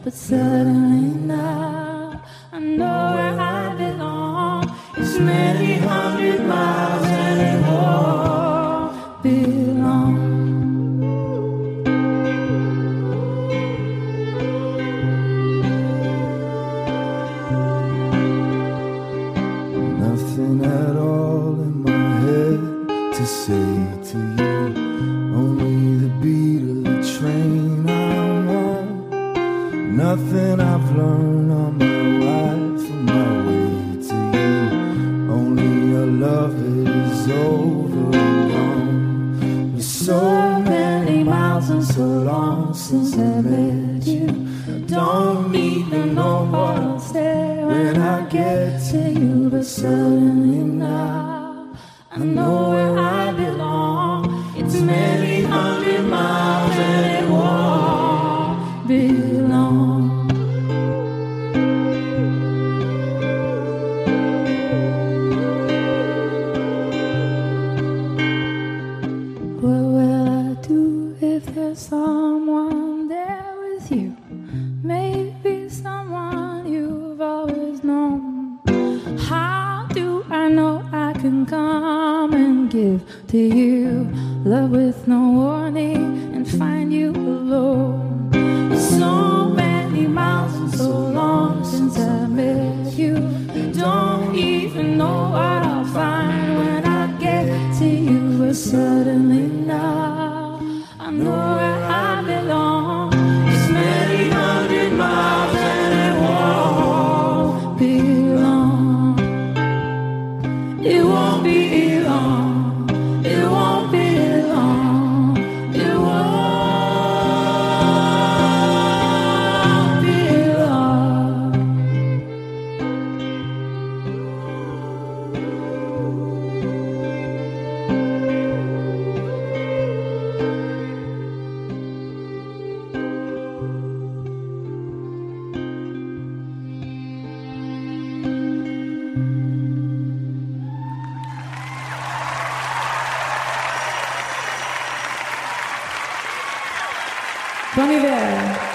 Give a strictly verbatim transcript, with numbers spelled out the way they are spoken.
but suddenly now I know where I belong. It's many hundred miles and it won't be long. Nothing at all in my head to say to you, only the beat of the train I'm on. Nothing I've learned on my life from my way to you, only your love is over and gone. There's so many miles and so long since I met you. Don't need to know what I'll say when I get to you, but suddenly now I know where I belong. It's many hundred miles and it won't be long. What will I do if there's someone there with you? Maybe someone you've always known. How do I know I can come and give to you love with no warning and find you alone? So many miles and so long since I met you. Don't even know what I'll find when I get to you. But suddenly now I know where I belong. It's many hundred miles and it won't be long. It won't be long. It won't be long. It won't be long. Bon hiver.